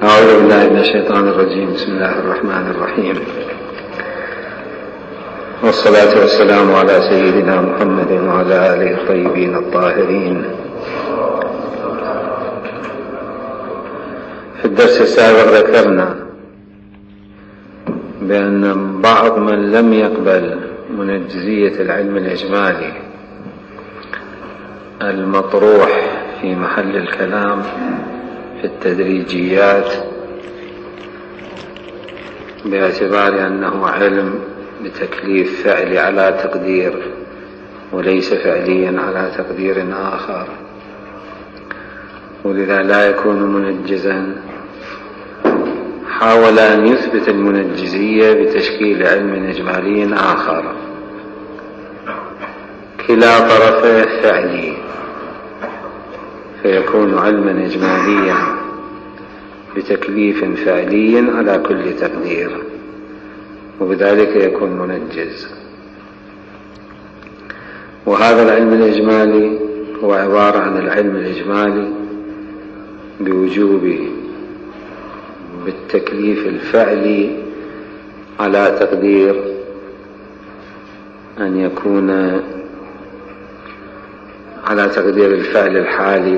أعوذ بالله من الشيطان الرجيم. بسم الله الرحمن الرحيم، والصلاة والسلام على سيدنا محمد وعلى آله الطيبين الطاهرين. في الدرس السابق ذكرنا بأن بعض من لم يقبل منجزية العلم الإجمالي المطروح في محل الكلام في التدريجيات باعتبار أنه علم بتكليف فعلي على تقدير وليس فعليا على تقدير آخر، ولذا لا يكون منجزا. حاول أن يثبت المنجزية بتشكيل علم إجمالي آخر كلا طرفه فعلي، فيكون علما إجماليا بتكليف فعلي على كل تقدير، وبذلك يكون منجز. وهذا العلم الإجمالي هو عبارة عن العلم الإجمالي بوجوب بالتكليف الفعلي على تقدير أن يكون على تقدير الفعل الحالي،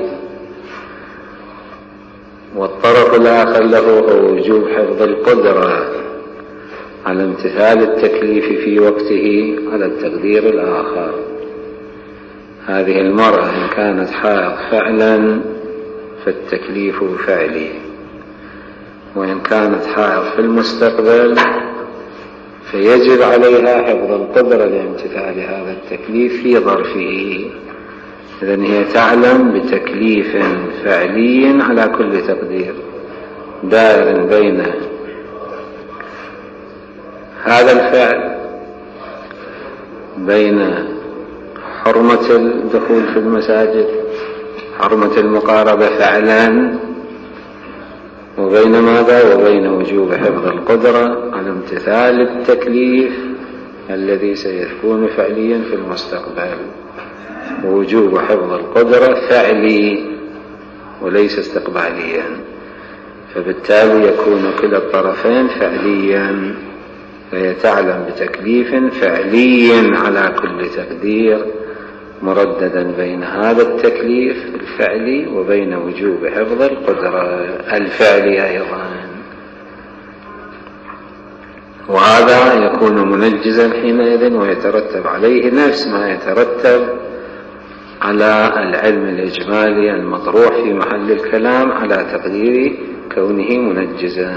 والطرف الآخر له وجوب حفظ القدرة على امتثال التكليف في وقته على التقدير الآخر. هذه المرأة إن كانت حائض فعلا فالتكليف فعلي، وإن كانت حائض في المستقبل فيجب عليها حفظ القدرة لامتثال هذا التكليف في ظرفه. إذن هي تعلم بتكليف فعلي على كل تقدير دائر بين هذا الفعل، بين حرمة الدخول في المساجد، حرمة المقاربة فعلا، وبين ماذا؟ وبين وجوب حفظ القدرة على امتثال التكليف الذي سيكون فعليا في المستقبل. ووجوب حفظ القدرة فعلي وليس استقباليا، فبالتالي يكون كلا الطرفين فعليا، فهي تعلم بتكليف فعلي على كل تقدير مرددا بين هذا التكليف الفعلي وبين وجوب حفظ القدرة الفعلي أيضا، وهذا يكون منجزا حينئذ، ويترتب عليه نفس ما يترتب على العلم الإجمالي المطروح في محل الكلام على تقدير كونه منجزا.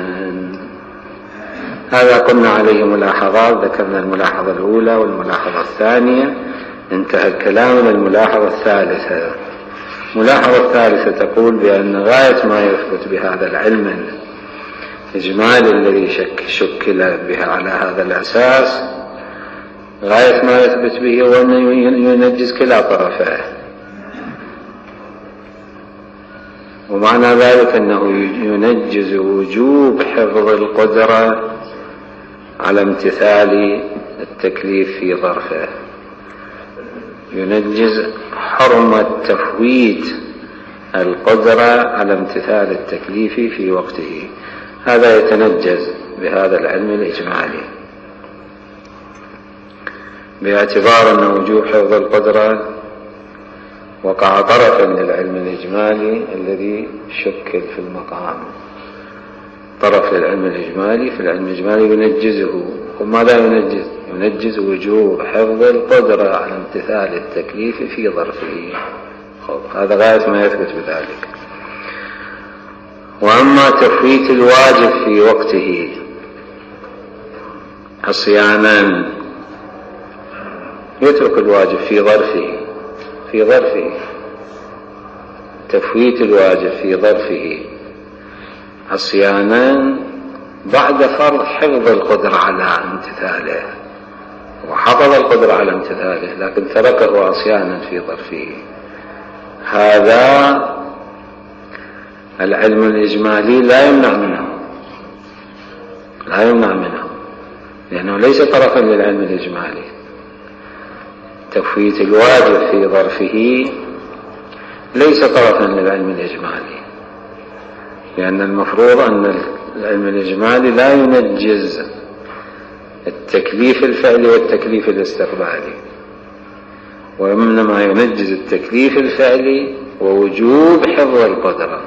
هذا قلنا عليه ملاحظات، ذكرنا الملاحظة الأولى والملاحظة الثانية، انتهى الكلام إلى الملاحظة الثالثة. الملاحظة الثالثة تقول بأن غاية ما يثبت بهذا العلم الإجمالي الذي شكل بها على هذا الأساس، غاية ما يثبت به هو أن ينجز كلا طرفه، ومعنى ذلك أنه ينجز وجوب حفظ القدرة على امتثال التكليف في ظرفه، ينجز حرمة تفويت القدرة على امتثال التكليف في وقته. هذا يتنجز بهذا العلم الإجمالي باعتبار أن وجوب حفظ القدرة وقع طرفا للعلم الإجمالي الذي شكل في المقام، طرف للعلم الإجمالي في العلم الإجمالي ينجزه. وماذا ينجز؟ ينجز وجوب حفظ القدرة على امتثال التكليف في ظرفه. هذا غاية ما يثبت بذلك. وأما تفويت الواجب في وقته عصيانا، يترك الواجب في ظرفه تفويت الواجب في ظرفه عصيانا بعد فرض حفظ القدرة على امتثاله، وحفظ القدرة على امتثاله لكن تركه عصيانا في ظرفه. هذا العلم الإجمالي لا يمنع منه لأنه ليس طرفا للعلم الإجمالي. تفويت الواجب في ظرفه ليس طرفا للعلم الإجمالي، لأن المفروض أن العلم الإجمالي لا ينجز التكليف الفعلي والتكليف الاستقبالي، وإنما ينجز التكليف الفعلي ووجوب حفظ القدرة.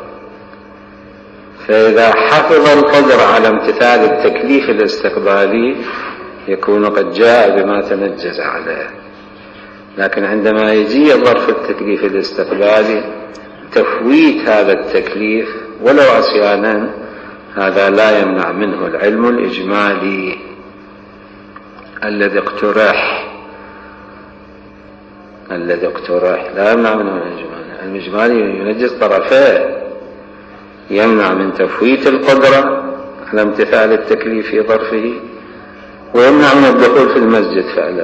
فإذا حفظ القدرة على امتثال التكليف الاستقبالي يكون قد جاء بما تنجز عليه. لكن عندما يجي الظرف التكليف الاستقبالي تفويت هذا التكليف ولو عصيانا، هذا لا يمنع منه العلم الإجمالي الذي اقترح لا يمنع منه الإجمالي. العلم الإجمالي ينجز طرفيه، يمنع من تفويت القدرة على امتثال التكليف في ظرفه، ويمنع من الدخول في المسجد فعلا،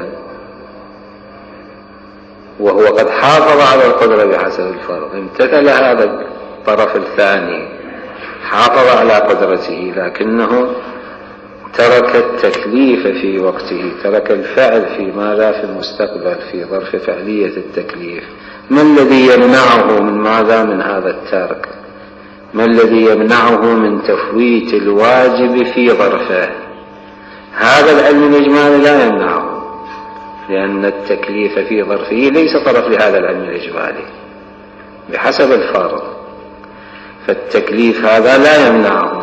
وهو قد حافظ على القدرة بحسب الفرض، امتثل هذا الطرف الثاني، حافظ على قدرته، لكنه ترك التكليف في وقته، ترك الفعل في ماذا في المستقبل في ظرف فعلية التكليف. ما الذي يمنعه من ماذا من هذا الترك؟ ما الذي يمنعه من تفويت الواجب في ظرفه؟ هذا العلم الإجمالي لا يمنعه، لأن التكليف في ظرفه ليس طرف لهذا العلم الإجمالي بحسب الفرض، فالتكليف هذا لا يمنعه،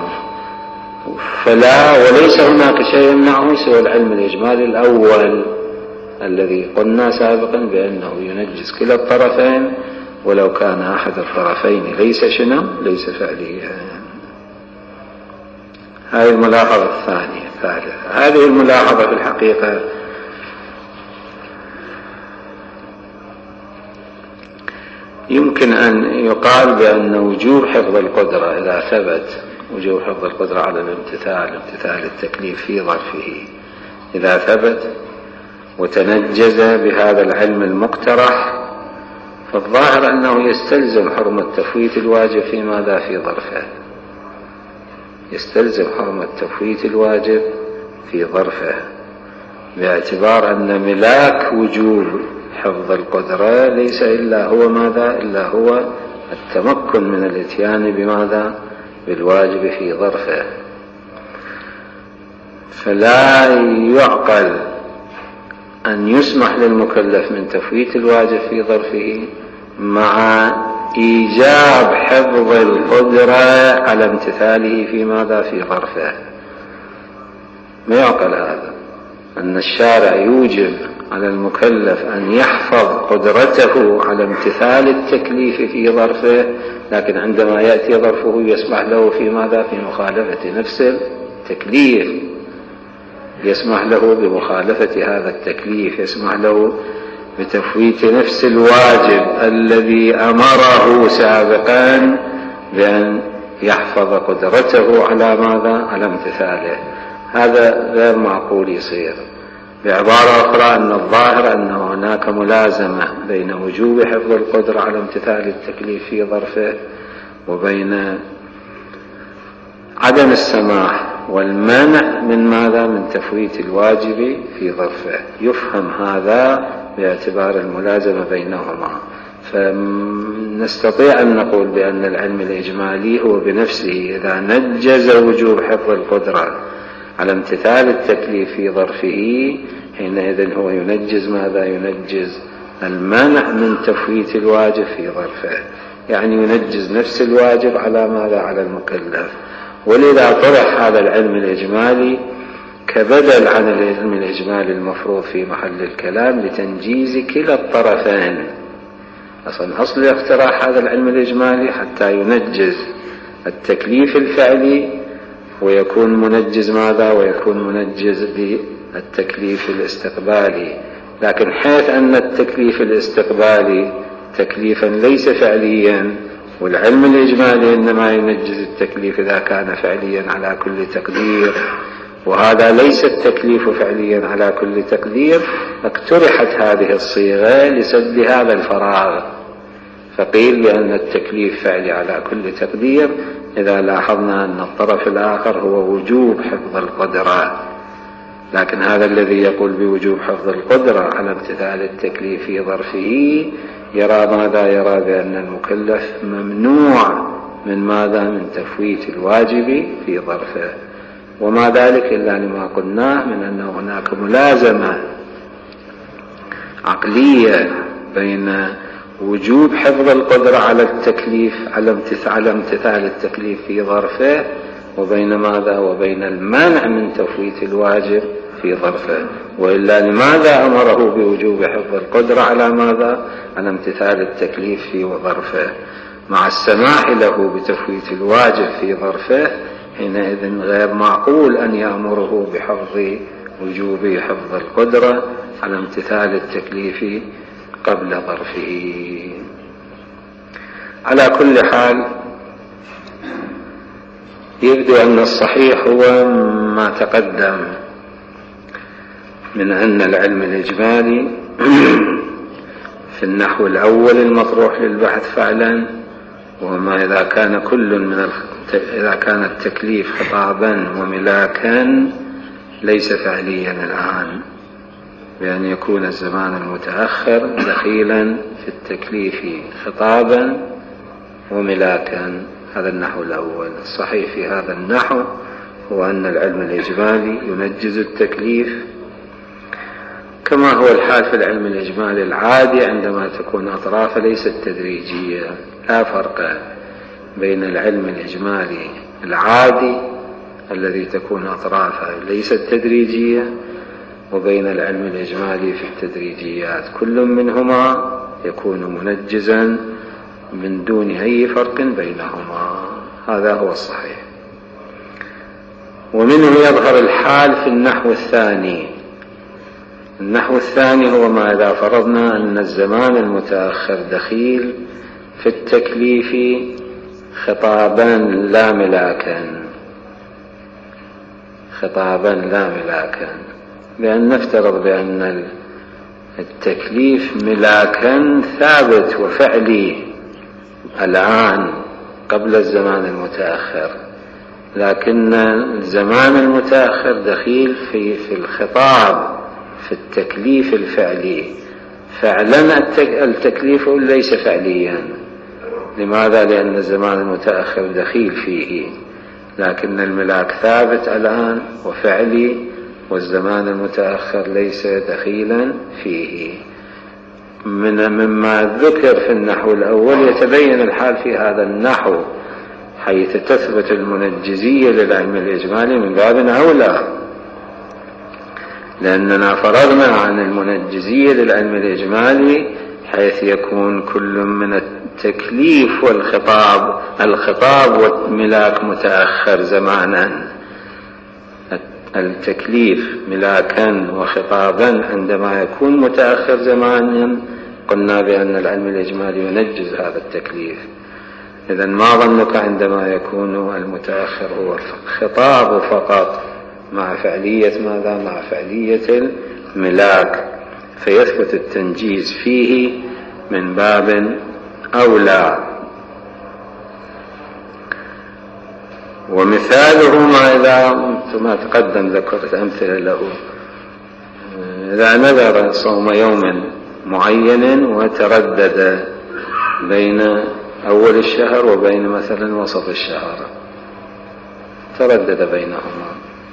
وليس هناك شيء يمنعه سوى العلم الإجمالي الأول الذي قلنا سابقا بأنه ينجز كلا الطرفين ولو كان أحد الطرفين ليس فعليا. هذه الملاحظة الثالثة. هذه الملاحظة في الحقيقة يمكن أن يقال بأن وجوب حفظ القدرة إذا ثبت، وجوب حفظ القدرة على امتثال التكليف في ظرفه إذا ثبت وتنجز بهذا العلم المقترح، فالظاهر أنه يستلزم حرمة تفويت الواجب في ماذا في ظرفه، يستلزم حرمة تفويت الواجب في ظرفه، باعتبار أن ملاك وجوب حفظ القدرة ليس إلا هو ماذا إلا هو التمكن من الاتيان بماذا بالواجب في ظرفه. فلا يعقل أن يسمح للمكلف من تفويت الواجب في ظرفه مع إيجاب حفظ القدرة على امتثاله في ماذا في ظرفه. ما يعقل هذا، أن الشارع يوجب على المكلف أن يحفظ قدرته على امتثال التكليف في ظرفه، لكن عندما يأتي ظرفه يسمح له في ماذا في مخالفة نفس التكليف، يسمح له بمخالفة هذا التكليف، يسمح له بتفويت نفس الواجب الذي أمره سابقا بأن يحفظ قدرته على ماذا على امتثاله. هذا غير معقول يصير. بعبارة أخرى أن الظاهر أن هناك ملازمة بين وجوب حفظ القدرة على امتثال التكليف في ظرفه وبين عدم السماح والمنع من ماذا من تفويت الواجب في ظرفه. يفهم هذا باعتبار الملازمة بينهما. فنستطيع أن نقول بأن العلم الإجمالي هو بنفسه إذا نجز وجوب حفظ القدرة على امتثال التكليف في ظرفه، حينئذ هو ينجز ماذا ينجز المنع من تفويت الواجب في ظرفه، يعني ينجز نفس الواجب على ماذا على المكلف. ولذا طرح هذا العلم الإجمالي كبدل عن العلم الإجمالي المفروض في محل الكلام لتنجيز كلا الطرفين. أصل اقتراح هذا العلم الإجمالي حتى ينجز التكليف الفعلي ويكون منجز ماذا ويكون منجز بالتكليف الاستقبالي. لكن حيث أن التكليف الاستقبالي تكليفا ليس فعليا، والعلم الإجمالي إنما ينجز التكليف إذا كان فعليا على كل تقدير، وهذا ليس التكليف فعليا على كل تقدير، اقترحت هذه الصيغة لسد هذا الفراغ، فقيل بأن التكليف فعلي على كل تقدير إذا لاحظنا أن الطرف الآخر هو وجوب حفظ القدرة. لكن هذا الذي يقول بوجوب حفظ القدرة على امتثال التكليف في ظرفه يرى ماذا؟ يرى بأن المكلف ممنوع من ماذا؟ من تفويت الواجب في ظرفه. وما ذلك إلا لما قلناه من أن هناك ملازمة عقلية بين وجوب حفظ القدرة على التكليف، على امتثال التكليف في ظرفه، وبين ماذا؟ وبين المنع من تفويت الواجب في ظرفه. وإلا لماذا أمره بوجوب حفظ القدرة على ماذا؟ على امتثال التكليف في ظرفه، مع السماح له بتفويت الواجب في ظرفه. حينئذ غير معقول أن يأمره بحفظ وجوب حفظ القدرة على امتثال التكليف قبل ظرفه. على كل حال يبدو أن الصحيح هو ما تقدم من أن العلم الإجمالي في النحو الأول المطروح للبحث فعلا، وما إذا كان إذا كان التكليف خطابا وملاكا ليس فعليا الآن، بأن يكون الزمان المتأخر دخيلا في التكليف خطابا وملاكا. هذا النحو الأول. الصحيح في هذا النحو هو أن العلم الإجمالي ينجز التكليف، كما هو الحال في العلم الإجمالي العادي عندما تكون أطرافه ليست تدريجية. لا فرق بين العلم الإجمالي العادي الذي تكون أطرافه ليست تدريجية وبين العلم الإجمالي في التدريجيات. كل منهما يكون منجزا من دون أي فرق بينهما. هذا هو الصحيح. ومنه يظهر الحال في النحو الثاني. النحو الثاني هو ما إذا فرضنا أن الزمان المتأخر دخيل في التكليف خطابا لا ملاكا. خطابا لا ملاكا، بأن نفترض بأن التكليف ملاكا ثابت وفعلي الآن قبل الزمان المتأخر، لكن الزمان المتأخر دخيل في الخطاب في التكليف الفعلي. فعلا التكليف ليس فعليا. لماذا؟ لأن الزمان المتأخر دخيل فيه، لكن الملاك ثابت الآن وفعلي، والزمان المتأخر ليس دخيلا فيه. مما ذكر في النحو الأول يتبين الحال في هذا النحو، حيث تثبت المنجزية للعلم الإجمالي من باب أولى، لأننا فرضنا عن المنجزية للعلم الإجمالي حيث يكون كل من التكليف الخطاب والملاك متأخر زمانا. التكليف ملاكا وخطابا عندما يكون متأخر زمانا قلنا بأن العلم الإجمالي ينجز هذا التكليف. إذن ما ظنك عندما يكون المتأخر هو الخطاب فقط مع فعلية ماذا؟ مع فعلية الملاك، فيثبت التنجيز فيه من باب أولى. ومثاله ما تقدم ذكرت أمثلة له. إذا نذر صوم يوم معين وتردد بين أول الشهر وبين مثلا وسط الشهر، تردد بينهما،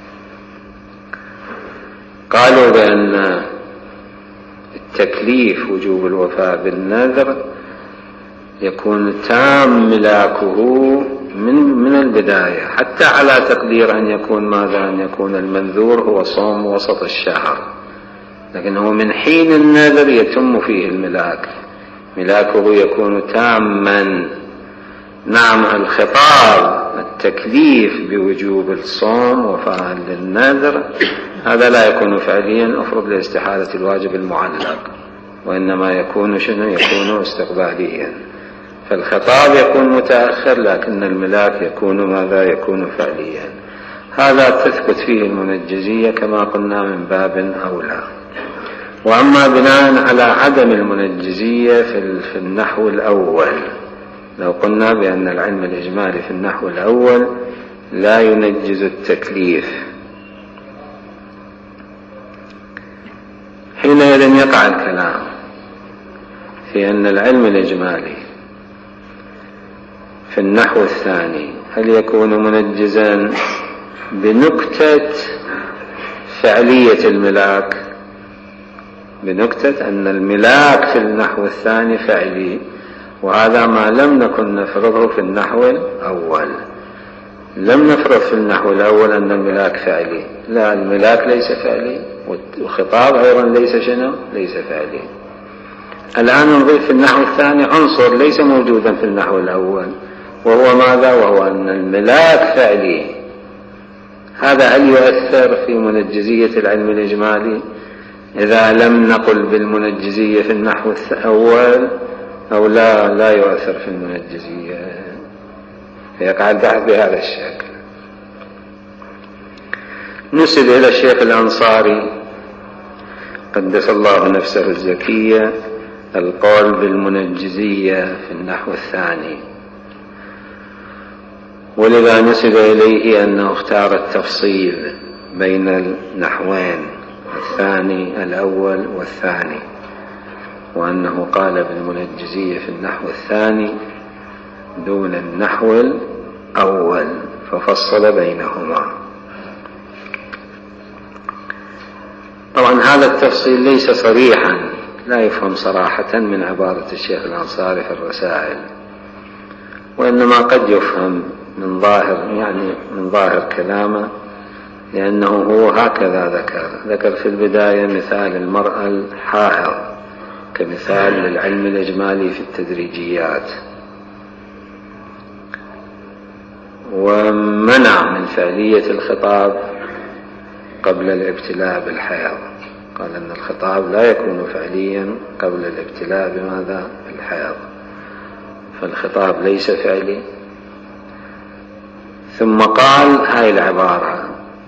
قالوا بأن التكليف وجوب الوفاء بالنذر يكون تام ملاكه من البداية، حتى على تقدير أن يكون ماذا؟ أن يكون المنذور هو صوم وسط الشهر، لكن هو من حين النذر يتم فيه الملاك، ملاكه يكون تاما. نعم الخطاب التكليف بوجوب الصوم وفاء للنذر هذا لا يكون فعليا افرض لاستحالة الواجب المعلق، وإنما يكون يكون استقباليا. فالخطاب يكون متأخر لكن الملاك يكون ماذا؟ يكون فعليا. هذا تثبت فيه المنجزية كما قلنا من باب أولى. وأما بناء على عدم المنجزية في النحو الأول، لو قلنا بأن العلم الإجمالي في النحو الأول لا ينجز التكليف، حينئذ يقع الكلام في أن العلم الإجمالي في النحو الثاني هل يكون منجزا بنكتة فعلية الملاك، بنكتة أن الملاك في النحو الثاني فعلي، وهذا ما لم نكن نفرضه في النحو الأول. لم نفرض في النحو الأول أن الملاك فعلي، لا، الملاك ليس فعلي، والخطاب أيضا ليس شنو؟ ليس فعلي. الآن نضيف في النحو الثاني عنصر ليس موجودا في النحو الأول، وهو ماذا؟ وهو أن الملاك فعلي. هذا هل يؤثر في منجزية العلم الإجمالي إذا لم نقل بالمنجزية في النحو الأول أو لا يؤثر في المنجزية؟ يقع البحث بهذا الشكل. نسب إلى الشيخ الأنصاري قدس الله نفسه الزكية القول بالمنجزية في النحو الثاني، ولذا نسب إليه أنه اختار التفصيل بين النحوين الثاني الأول والثاني، وأنه قال بالمنجزية في النحو الثاني دون النحو الأول، ففصل بينهما. طبعا هذا التفصيل ليس صريحا، لا يفهم صراحة من عبارة الشيخ الأنصاري في الرسائل، وإنما قد يفهم من ظاهر كلامه، لأنه هو هكذا ذكر في البداية مثال المرأة الحائض كمثال للعلم الإجمالي في التدريجيات، ومنع من فعلية الخطاب قبل الابتلاء بالحيض، قال أن الخطاب لا يكون فعليا قبل الابتلاء بماذا؟ بالحيض، فالخطاب ليس فعلي. ثم قال هاي العبارة: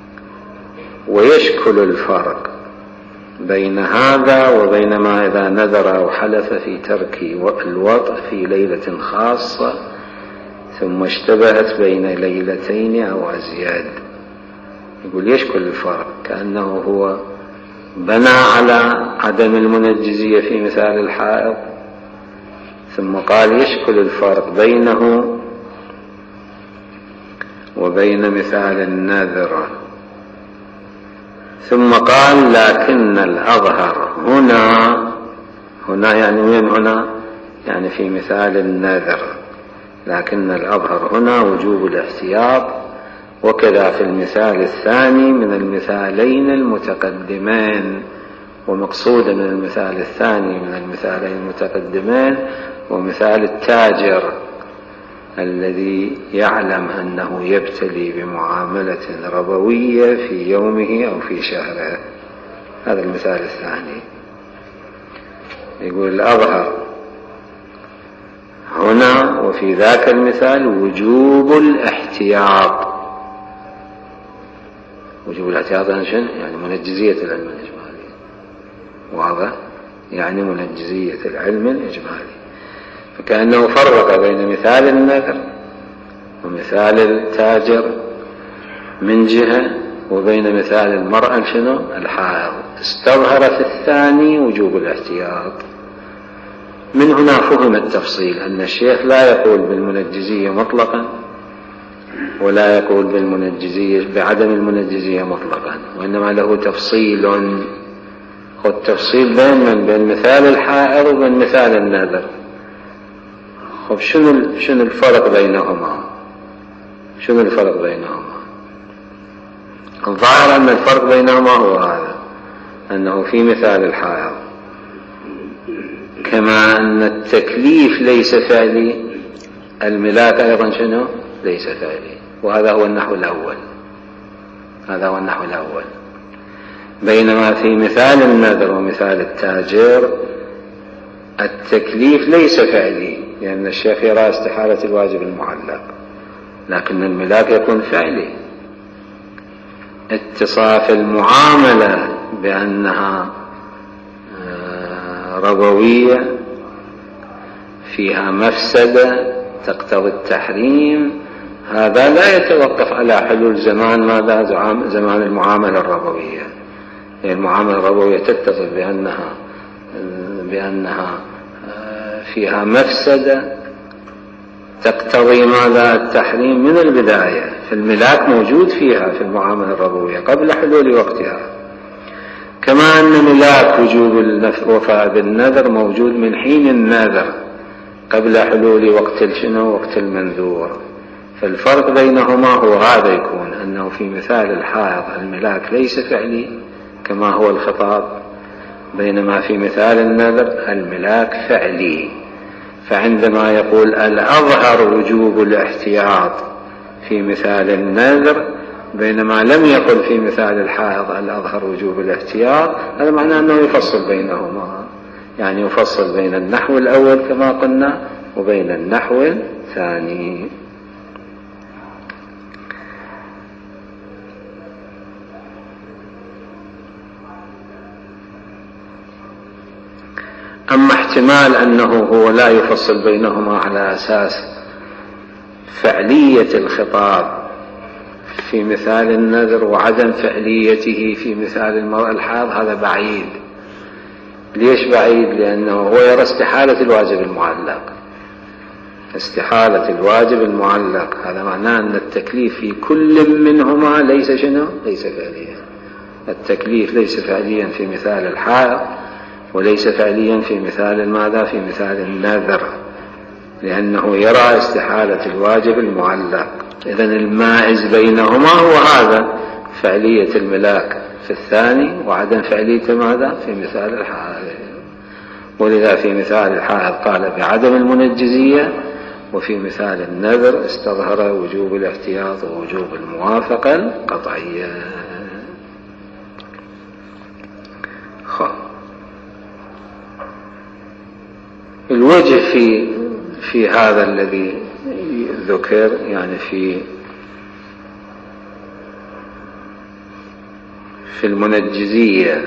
ويشكل الفرق بين هذا وبين ما إذا نذر أو حلف في ترك الوطء في ليلة خاصة ثم اشتبهت بين ليلتين أو أزياد. يقول يشكل الفرق، كأنه هو بنى على عدم المنجزية في مثال الحائض، ثم قال يشكل الفرق بينه وبين مثال النذر، ثم قال لكن الأظهر هنا يعني وين هنا؟ يعني في مثال النذر، لكن الأظهر هنا وجوب الاحتياط، وكذا في المثال الثاني من المثالين المتقدمين. ومقصود من المثال الثاني من المثالين المتقدمين ومثال التاجر الذي يعلم أنه يبتلي بمعاملة ربوية في يومه أو في شهره، هذا المثال الثاني. يقول الأظهر هنا وفي ذاك المثال وجوب الاحتياط. وجوب الاحتياط يعني منجزية العلم الإجمالي، واضح؟ يعني منجزية العلم الإجمالي. فكأنه فرق بين مثال النذر ومثال التاجر من جهة، وبين مثال المرأة الحائض. استظهر في الثاني وجوب الاحتياط. من هنا فهم التفصيل، أن الشيخ لا يقول بالمنجزية مطلقا ولا يقول بعدم المنجزية مطلقا، وإنما له تفصيل. خذ تفصيل بين مثال الحائض وبين مثال النذر. خب شنو الفرق بينهما؟ الظاهر أن الفرق بينهما هو هذا، أنه في مثال الحائض كما أن التكليف ليس فعلي، الملاك أيضا ليس فعلي، وهذا هو النحو الأول. بينما في مثال النذر ومثال التاجر التكليف ليس فعلي، لأن الشيخ يرى استحالة الواجب المعلق، لكن الملاك يكون فعلي. اتصاف المعاملة بأنها ربوية فيها مفسدة تقتضي التحريم، هذا لا يتوقف على حلول زمان المعاملة الربوية. المعاملة الربوية تتصف بأنها فيها مفسدة تقتضي ماذا؟ التحريم من البداية. فالملاك موجود فيها في المعاملة الربوية قبل حلول وقتها، كما أن ملاك وجوب الوفاء بالنذر موجود من حين النذر قبل حلول وقت وقت المنذور. فالفرق بينهما هو هذا، يكون أنه في مثال الحائض الملاك ليس فعلي كما هو الخطاب، بينما في مثال النذر الملاك فعلي. فعندما يقول الأظهر وجوب الاحتياط في مثال النذر بينما لم يقل في مثال الحائض الأظهر وجوب الاحتياط، هذا معناه أنه يفصل بينهما، يعني يفصل بين النحو الأول كما قلنا وبين النحو الثاني. أما احتمال أنه هو لا يفصل بينهما على أساس فعلية الخطاب في مثال النذر وعدم فعليته في مثال الحائض، هذا بعيد. ليش بعيد؟ لأنه هو يرى استحالة الواجب المعلق. استحالة الواجب المعلق هذا معناه أن التكليف في كل منهما ليس شنو؟ ليس فعليا. التكليف ليس فعليا في مثال الحائض وليس فعليا في مثال ماذا؟ في مثال النذر، لأنه يرى استحالة الواجب المعلق. إذن المائز بينهما هو هذا، فعلية الملاك في الثاني وعدم فعلية ماذا؟ في مثال الحائض. ولذا في مثال الحائض قال بعدم المنجزية، وفي مثال النذر استظهر وجوب الاحتياط ووجوب الموافقة القطعية. الوجه في هذا الذي ذكر، يعني في المنجزية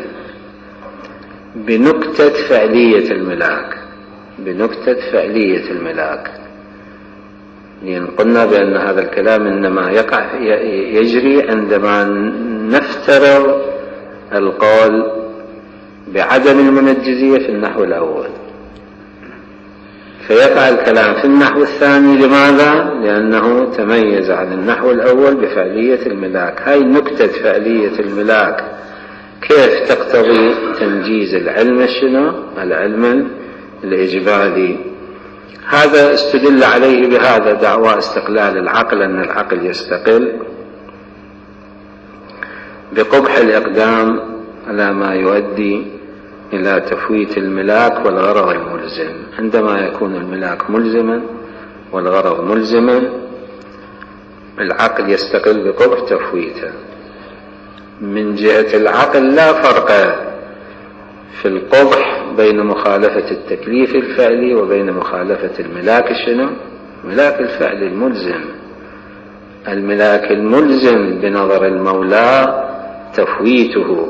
بنكتة فعلية الملاك، بنكتة فعلية الملاك، لأن قلنا بأن هذا الكلام إنما يجري عندما نفترض القول بعدم المنجزية في النحو الأول، فيقع الكلام في النحو الثاني. لماذا؟ لأنه تميز عن النحو الأول بفعلية الملاك. هاي نكتة فعلية الملاك كيف تقتضي تنجيز العلم العلم الإجمالي. هذا استدل عليه بهذا دعوى استقلال العقل، أن العقل يستقل بقبح الإقدام على ما يؤدي إلى تفويت الملاك والغرض الملزم. عندما يكون الملاك ملزما والغرض ملزما العقل يستقل بقبح تفويته. من جهة العقل لا فرق في القبح بين مخالفة التكليف الفعلي وبين مخالفة الملاك الملاك الفعلي الملزم. الملاك الملزم بنظر المولى تفويته،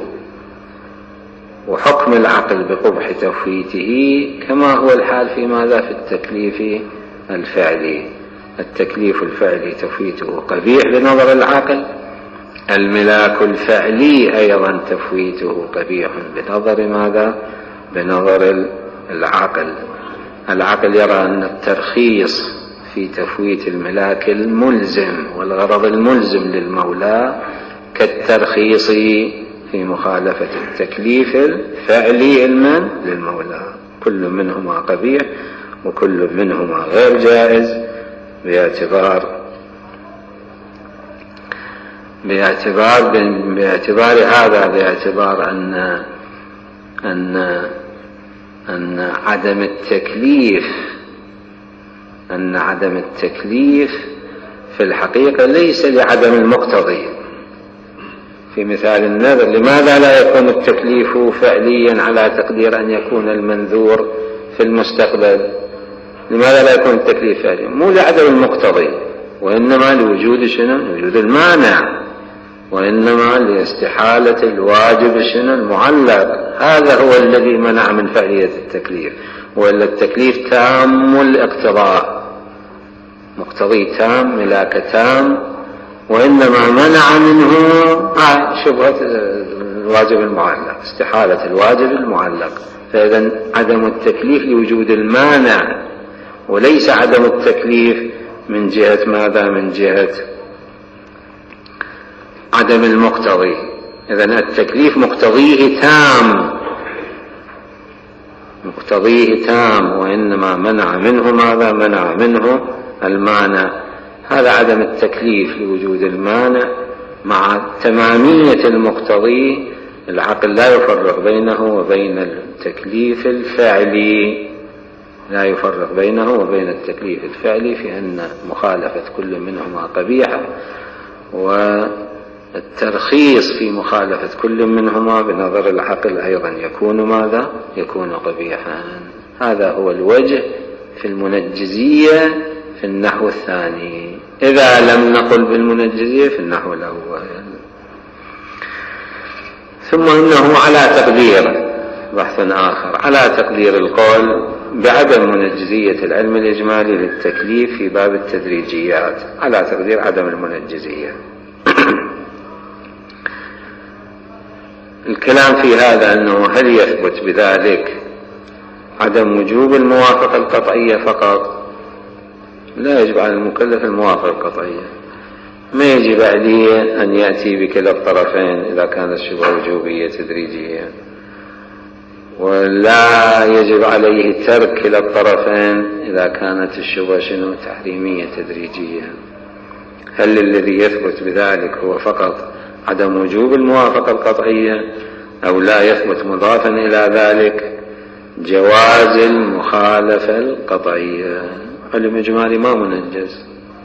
وحكم العقل بقبح تفويته كما هو الحال في ماذا؟ في التكليف الفعلي. التكليف الفعلي تفويته قبيح بنظر العقل، الملاك الفعلي أيضا تفويته قبيح بنظر ماذا؟ بنظر العقل. العقل يرى أن الترخيص في تفويت الملاك الملزم والغرض الملزم للمولى كالترخيص في مخالفة التكليف الفعلي للمولى. كل منهما قبيح وكل منهما غير جائز باعتبار هذا، باعتبار أن عدم التكليف في الحقيقة ليس لعدم المقتضي. في مثال النذر لماذا لا يكون التكليف فعليا على تقدير أن يكون المنذور في المستقبل؟ لماذا لا يكون التكليف فعليا؟ مو لعدم المقتضي، وإنما لوجود وجود المانع، وإنما لاستحالة الواجب المعلق. هذا هو الذي منع من فعلية التكليف، وإلا التكليف تام الاقتضاء، مقتضي تام، ملاك تام، وإنما منع منه شبهة الواجب المعلق، استحالة الواجب المعلق. فإذا عدم التكليف لوجود المانع، وليس عدم التكليف من جهة ماذا؟ من جهة عدم المقتضي. إذن التكليف مقتضيه تام، وإنما منع منه ماذا؟ منع منه المانع. هذا عدم التكليف لوجود المانع مع تمامية المقتضي. العقل لا يفرق بينه وبين التكليف الفعلي، في أن مخالفة كل منهما قبيحة، والترخيص في مخالفة كل منهما بنظر العقل أيضا يكون ماذا؟ يكون قبيحا. هذا هو الوجه في المنجزية في النحو الثاني، إذا لم نقل بالمنجزية في النحو الأول. ثم إنه على تقدير بحث آخر، على تقدير القول بعدم منجزية العلم الإجمالي للتكليف في باب التدريجيات، على تقدير عدم المنجزية. الكلام في هذا أنه هل يثبت بذلك عدم وجوب الموافقة القطعية فقط؟ لا يجب على المكلف الموافقة القطعية، ما يجب عليه أن يأتي بكلا الطرفين إذا كانت الشبهة وجوبية تدريجية، ولا يجب عليه ترك كلا الطرفين إذا كانت الشبهة تحريمية تدريجية. هل الذي يثبت بذلك هو فقط عدم وجوب الموافقة القطعية، أو لا يثبت مضافا إلى ذلك جواز المخالفة القطعية؟ علم إجمالي ما منجز،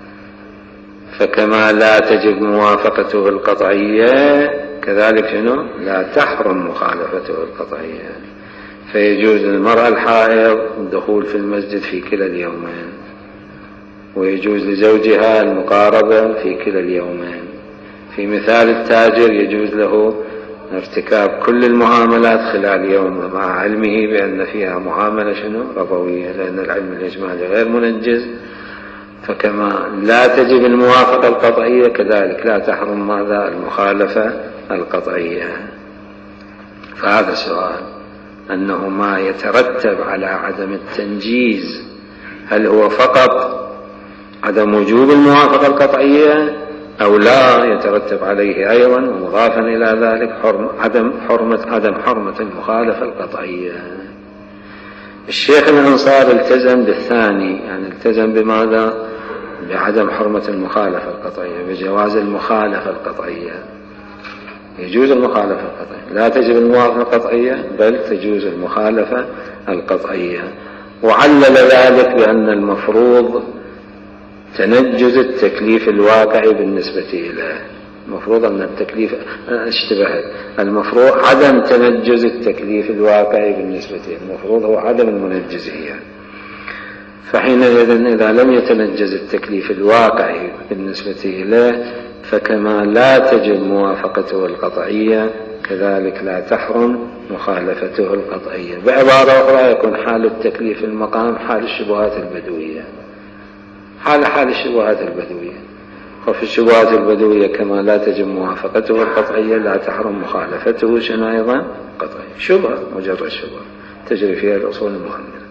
فكما لا تجب موافقته القطعية كذلك لا تحرم مخالفته القطعية. فيجوز للمرأة الحائض الدخول في المسجد في كلا اليومين، ويجوز لزوجها المقاربة في كلا اليومين. في مثال التاجر يجوز له ارتكاب كل المعاملات خلال يوم مع علمه بأن فيها معاملة ربوية، لأن العلم الإجمالي غير منجز. فكما لا تجب الموافقة القطعية كذلك لا تحرم ماذا؟ المخالفة القطعية. فهذا السؤال أنه ما يترتب على عدم التنجيز هل هو فقط عدم وجوب الموافقة القطعية، أو لا يترتب عليه أيضا ومضافا إلى ذلك عدم حرمة المخالفة القطعية. الشيخ الأنصار التزم بالثاني، يعني التزم بماذا؟ بعدم حرمة المخالفة القطعية، بجواز المخالفة القطعية. يجوز المخالفة القطعية، لا تجب الموافقة القطعية بل تجوز المخالفة القطعية. وعلل ذلك بأن المفروض تنجز التكليف الواقعي بالنسبة إليه. المفروض أن التكليف المفروض عدم تنجز التكليف الواقعي بالنسبة إليه، المفروض هو عدم المنجزية. فحينئذ إذا لم يتنجز التكليف الواقعي بالنسبة إليه فكما لا تجب موافقته القطعية كذلك لا تحرم مخالفته القطعية. بعبارة أخرى يكون حال التكليف المقام حال الشبهات البدوية، حال الشبهات البدوية. وفي الشبهات البدوية كما لا تجب موافقته القطعية لا تحرم مخالفته أيضا قطعية. شبهة مجرد شبهة تجري فيها الأصول المؤمنة،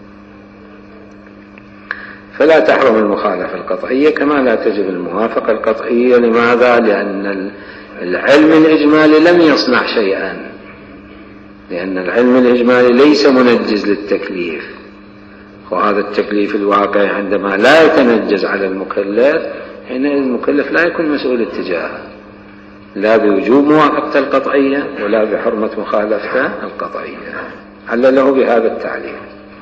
فلا تحرم المخالفة القطعية كما لا تجب الموافقة القطعية. لماذا؟ لأن العلم الإجمالي لم يصنع شيئا، لأن العلم الإجمالي ليس منجز للتكليف. وهذا التكليف الواقعي عندما لا يتنجز على المكلف حينئذ المكلف لا يكون مسؤول اتجاهه، لا بوجوب موافقة القطعية ولا بحرمة مخالفته القطعية. علله بهذا التعليل.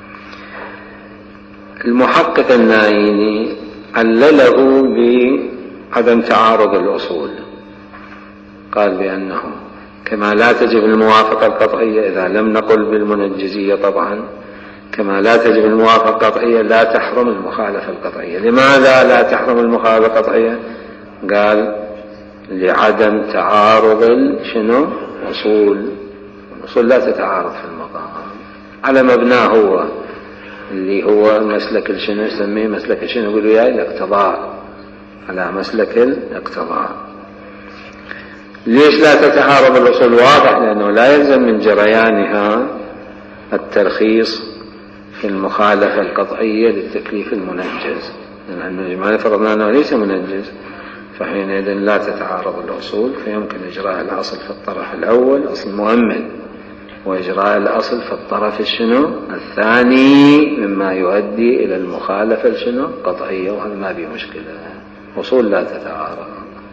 المحقق النائيني علله بعدم تعارض الأصول، قال بأنه كما لا تجب الموافقة القطعية إذا لم نقل بالمنجزية طبعا، كما لا تجب الموافقة القطعية لا تحرم المخالفة القطعية. لماذا لا تحرم المخالفة القطعية؟ قال لعدم تعارض الأصول لا تتعارض في المقام على مبناه هو اللي هو مسلك يسميه مسلك يقولوا يا الاقتضاء، على مسلك الاقتضاء. ليش لا تتعارض الأصول؟ واضح لأنه لا يلزم من جريانها الترخيص في المخالفة القطعية للتكليف المنجز. العلم الإجمالي فرضنا أنه ليس منجز، فحينئذ لا تتعارض الأصول، فيمكن إجراء الأصل في الطرف الأول أصل مؤمن، وإجراء الأصل في الطرف الثاني مما يؤدي إلى المخالفة قطعية، وهذا ما به مشكلة، أصول لا تتعارض.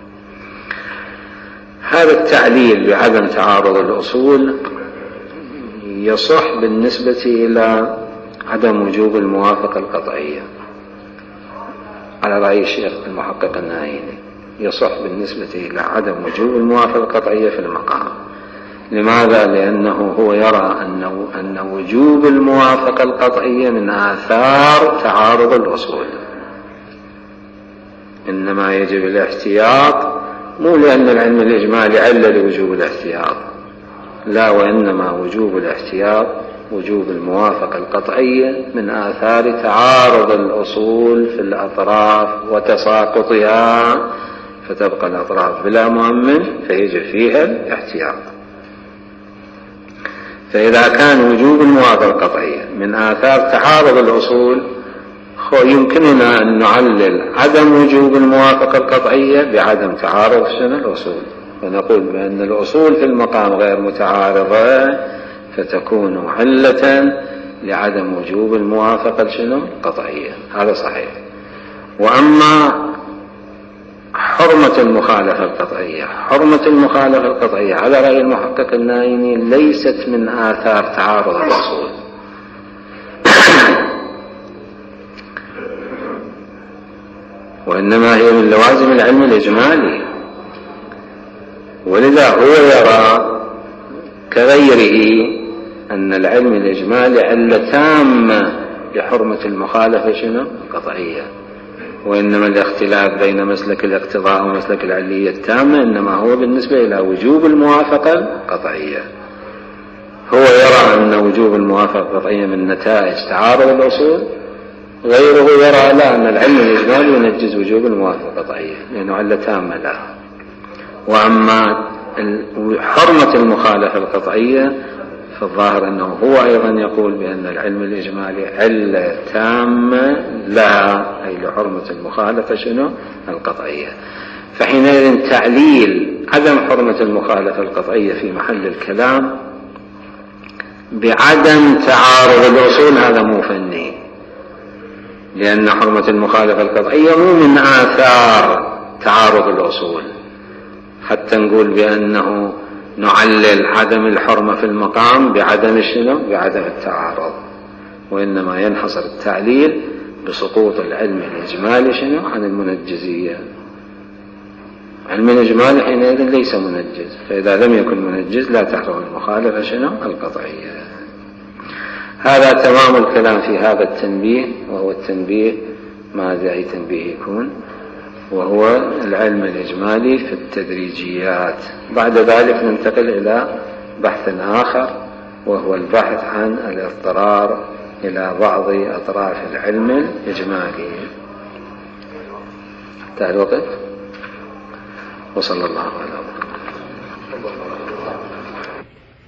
هذا التعليل بعدم تعارض الأصول يصح بالنسبة إلى عدم وجوب الموافقة القطعية على رأي الشيخ المحقق النايني، يصح بالنسبة إلى عدم وجوب الموافقة القطعية في المقام. لماذا؟ لأنه هو يرى أن وجوب الموافقة القطعية من آثار تعارض الأصول، إنما يجب الاحتياط، مو لأن العلم الإجمالي علة لوجوب الاحتياط، لا، وإنما وجوب الاحتياط وجوب الموافقة القطعية من آثار تعارض الأصول في الأطراف وتساقطها، فتبقى الأطراف بلا مؤمن فيجب فيها الاحتياط. فإذا كان وجوب الموافقة القطعية من آثار تعارض الأصول، يمكننا أن نعلل عدم وجوب الموافقة القطعية بعدم تعارض الأصول، ونقول بأن الأصول في المقام غير متعارضة، فتكون علة لعدم وجوب الموافقة القطعية. هذا صحيح. وأما حرمة المخالفة القطعية، حرمة المخالفة القطعية على رأي المحقق النايني ليست من آثار تعارض الأصول، وإنما هي من لوازم العلم الإجمالي. ولذا هو يرى كغيره أن العلم الإجمالي علة تامة لحرمة المخالفة القطعية، وإنما الاختلاف بين مسلك الاقتضاء ومسلك العلية التامة إنما هو بالنسبة إلى وجوب الموافقة القطعية. هو يرى أن وجوب الموافقة القطعية من نتائج تعارض الأصول، غيره يرى لا، أن العلم الإجمالي ينجز وجوب الموافقة القطعية لأنه علة تامة له. وأما حرمة المخالفة القطعية فالظاهر أنه هو أيضا يقول بأن العلم الإجمالي علة تامة لها، أي لحرمة المخالفة القطعية. فحينئذ تعليل عدم حرمة المخالفة القطعية في محل الكلام بعدم تعارض الأصول هذا مو فني، لأن حرمة المخالفة القطعية مو من آثار تعارض الأصول حتى نقول بأنه نعلل عدم الحرمة في المقام بعدم بعدم التعارض، وإنما ينحصر التعليل بسقوط العلم الإجمالي عن المنجزية. علم الإجمالي حينئذ ليس منجز، فإذا لم يكن منجز لا تحرم المخالفة القطعية. هذا تمام الكلام في هذا التنبيه، وهو التنبيه ماذا أي تنبيه يكون، وهو العلم الإجمالي في التدريجيات. بعد ذلك ننتقل إلى بحث آخر، وهو البحث عن الاضطرار إلى بعض أطراف العلم الإجمالي. انتهى الوقت، وصلى الله على محمد.